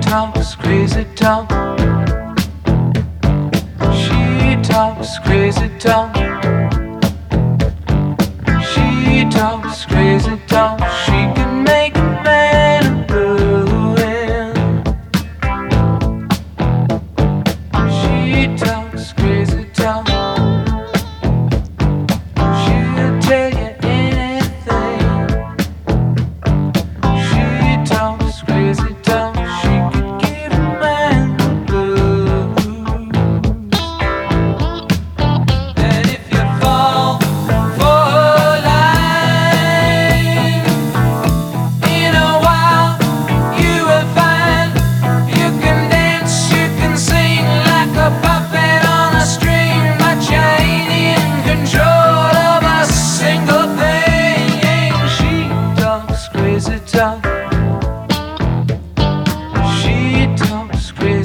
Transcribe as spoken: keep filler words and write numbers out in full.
talks crazy talk. She talks crazy talk. She talks crazy talk. She can make a man ruin. She talks crazy talk. She'll tell you anything. She talks crazy talk. She could give a man the blues. And if you fall for her line, in a while you will find you can dance, you can sing like a puppet on a string, but you ain't in control of a single thing. She talks crazy talk. She talks crazy